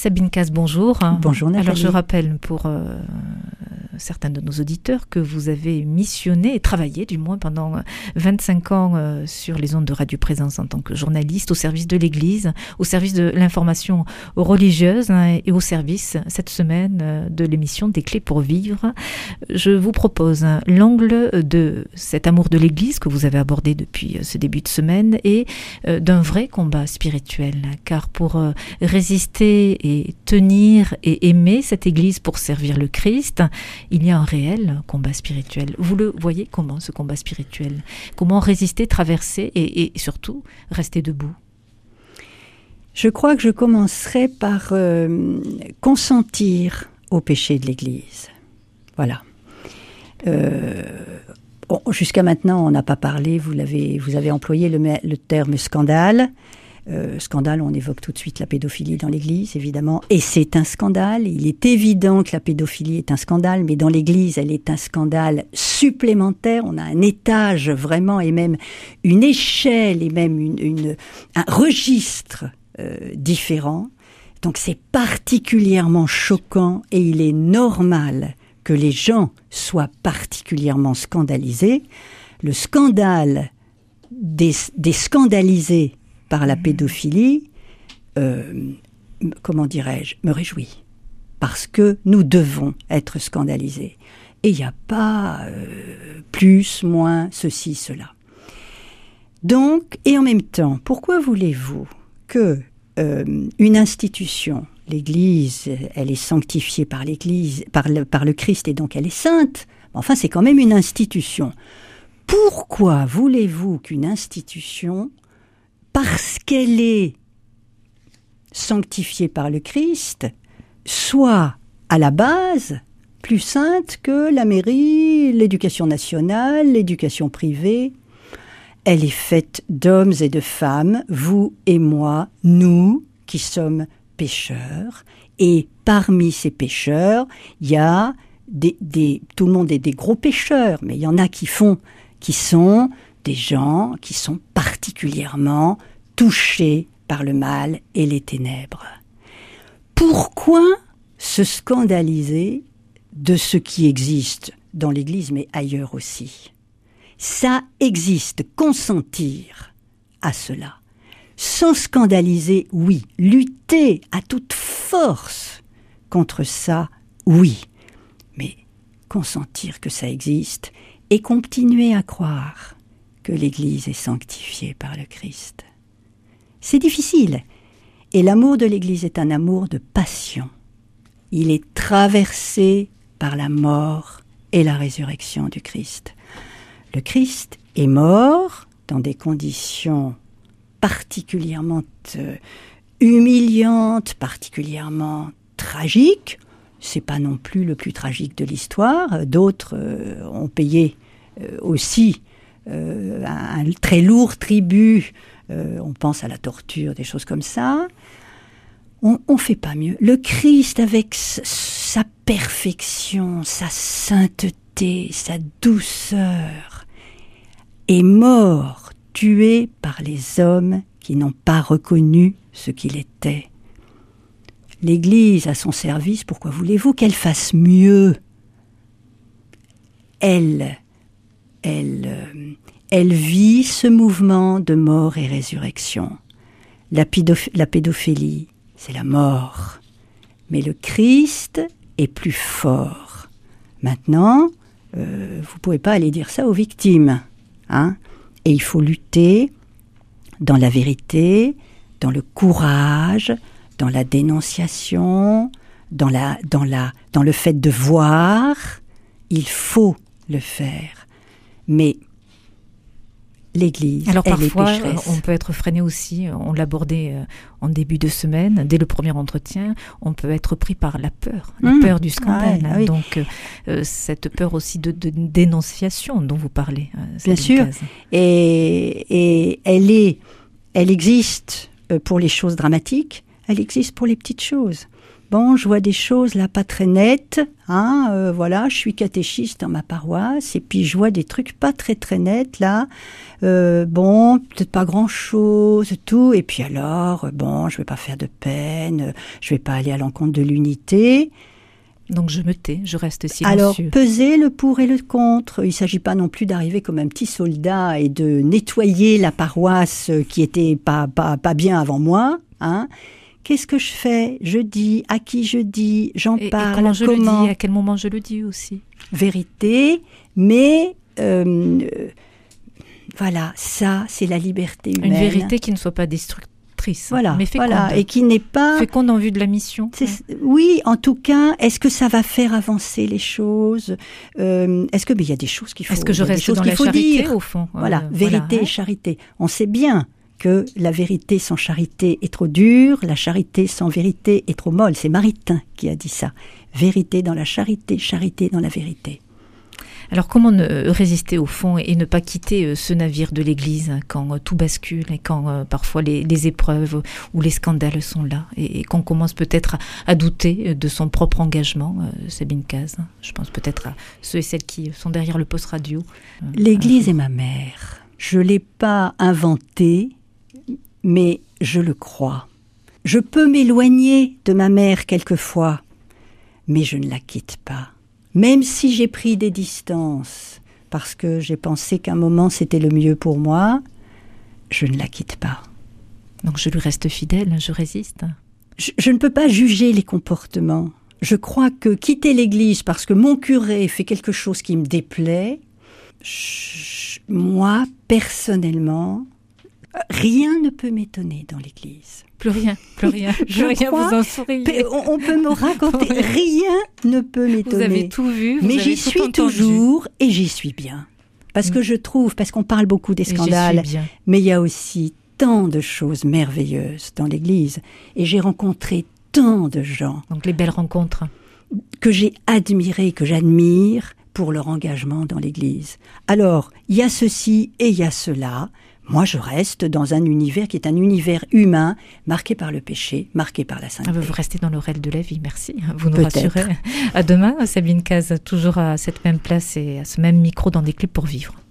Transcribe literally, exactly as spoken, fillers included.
Sabine Cazes, bonjour. Bonjour Nathalie. Alors je rappelle pour euh, certains de nos auditeurs que vous avez missionné et travaillé du moins pendant vingt-cinq ans euh, sur les ondes de Radio Présence en tant que journaliste au service de l'Église, au service de l'information religieuse hein, et au service cette semaine euh, de l'émission Des clés pour vivre. Je vous propose hein, l'angle de cet amour de l'Église que vous avez abordé depuis ce début de semaine et euh, d'un vrai combat spirituel, car pour euh, résister et tenir et aimer cette Église pour servir le Christ, il y a un réel combat spirituel. Vous le voyez comment, ce combat spirituel? Comment résister, traverser et, et surtout rester debout? Je crois que je commencerai par euh, consentir au péché de l'Église. Voilà. Euh, bon, jusqu'à maintenant, on n'a pas parlé, vous, l'avez, vous avez employé le, le terme scandale. Euh, scandale, on évoque tout de suite la pédophilie dans l'Église, évidemment, et c'est un scandale. Il est évident que la pédophilie est un scandale, mais dans l'Église, elle est un scandale supplémentaire. On a un étage vraiment, et même une échelle, et même une, une, un registre euh, différent. Donc c'est particulièrement choquant, et il est normal que les gens soient particulièrement scandalisés. Le scandale des, des scandalisés par la pédophilie, euh, comment dirais-je, me réjouit. Parce que nous devons être scandalisés. Et il n'y a pas euh, plus, moins, ceci, cela. Donc, et en même temps, pourquoi voulez-vous que euh, une institution, l'Église, elle est sanctifiée par l'Église, par le, par le Christ, et donc elle est sainte. Enfin, c'est quand même une institution. Pourquoi voulez-vous qu'une institution, parce qu'elle est sanctifiée par le Christ, soit à la base plus sainte que la mairie, l'éducation nationale, l'éducation privée? Elle est faite d'hommes et de femmes, vous et moi, nous qui sommes pécheurs, et parmi ces pécheurs, il y a des, des, tout le monde est des gros pécheurs, mais il y en a qui font, qui sont des gens qui sont particulièrement touchés par le mal et les ténèbres. Pourquoi se scandaliser de ce qui existe dans l'Église, mais ailleurs aussi? Ça existe, consentir à cela. Sans scandaliser, oui. Lutter à toute force contre ça, oui. Mais consentir que ça existe et continuer à croire que l'Église est sanctifiée par le Christ. C'est difficile. Et l'amour de l'Église est un amour de passion. Il est traversé par la mort et la résurrection du Christ. Le Christ est mort dans des conditions particulièrement euh, humiliantes, particulièrement tragiques. C'est pas non plus le plus tragique de l'histoire. D'autres euh, ont payé euh, aussi euh, un, un très lourd tribut. Euh, on pense à la torture, des choses comme ça. On ne fait pas mieux. Le Christ, avec s- sa perfection, sa sainteté, sa douceur, est mort, tué par les hommes qui n'ont pas reconnu ce qu'il était. L'Église à son service, pourquoi voulez-vous qu'elle fasse mieux? Elle, elle, euh, elle vit ce mouvement de mort et résurrection. La, pédoph- la pédophilie, c'est la mort. Mais le Christ est plus fort. Maintenant, euh, vous ne pouvez pas aller dire ça aux victimes. Hein? Et il faut lutter dans la vérité, dans le courage, dans la dénonciation, dans, la, dans, la, dans le fait de voir. Il faut le faire. Mais l'Église, alors elle parfois, est pécheresse. On peut être freiné aussi, on l'abordait en début de semaine, dès le premier entretien, on peut être pris par la peur, la mmh. peur du scandale. Ah, oui. Donc, euh, cette peur aussi de, de dénonciation dont vous parlez. Euh, Bien sûr, et, et elle, est, elle existe pour les choses dramatiques, elle existe pour les petites choses. Bon, je vois des choses là pas très nettes, hein, euh, voilà, je suis catéchiste dans ma paroisse, et puis je vois des trucs pas très très nets là, euh, bon, peut-être pas grand-chose, tout, et puis alors, bon, je vais pas faire de peine, je vais pas aller à l'encontre de l'unité. Donc je me tais, je reste silencieux. Alors, pesez le pour et le contre. Il ne s'agit pas non plus d'arriver comme un petit soldat et de nettoyer la paroisse qui était pas, pas, pas bien avant moi, hein. Qu'est-ce que je fais? Je dis, à qui je dis, j'en et, parle, et comment je comment? le dis, à quel moment je le dis aussi. Vérité, mais euh, euh, voilà, ça, c'est la liberté humaine. Une vérité qui ne soit pas destructrice, voilà, mais féconde. Voilà, et qui n'est pas... Féconde en vue de la mission. C'est, oui, en tout cas, est-ce que ça va faire avancer les choses? euh, Est-ce que, mais il y a des choses qu'il faut, est-ce que je reste dans la charité, dire. Au fond? Voilà, euh, vérité voilà, et charité. On sait bien que la vérité sans charité est trop dure, la charité sans vérité est trop molle. C'est Maritain qui a dit ça. Vérité dans la charité, charité dans la vérité. Alors comment ne résister au fond et ne pas quitter ce navire de l'Église quand tout bascule et quand euh, parfois les, les épreuves ou les scandales sont là et, et qu'on commence peut-être à, à douter de son propre engagement, euh, Sabine Caz. Je pense peut-être à ceux et celles qui sont derrière le poste radio. Euh, L'Église est ma mère. Je ne l'ai pas inventée, mais je le crois. Je peux m'éloigner de ma mère quelquefois, mais je ne la quitte pas. Même si j'ai pris des distances, parce que j'ai pensé qu'un moment c'était le mieux pour moi, je ne la quitte pas. Donc je lui reste fidèle, je résiste. Je, je ne peux pas juger les comportements. Je crois que quitter l'église parce que mon curé fait quelque chose qui me déplaît, je, moi, personnellement, rien ne peut m'étonner dans l'église. Plus rien, plus rien, plus je rien, crois, vous en souriez. On, on peut me raconter, rien ne peut m'étonner. Vous avez tout vu, vous mais avez j'y tout suis entendu. toujours et j'y suis bien. Parce que je trouve, parce qu'on parle beaucoup des scandales, mais il y a aussi tant de choses merveilleuses dans l'église. Et j'ai rencontré tant de gens. Donc les belles rencontres. Que j'ai admirées, que j'admire pour leur engagement dans l'église. Alors, il y a ceci et il y a cela. Moi, je reste dans un univers qui est un univers humain, marqué par le péché, marqué par la sainteté. Ah ben vous restez dans le réel de la vie, merci. Vous nous Peut-être. rassurez. À demain, Sabine Caz, toujours à cette même place et à ce même micro dans Des Clés pour vivre.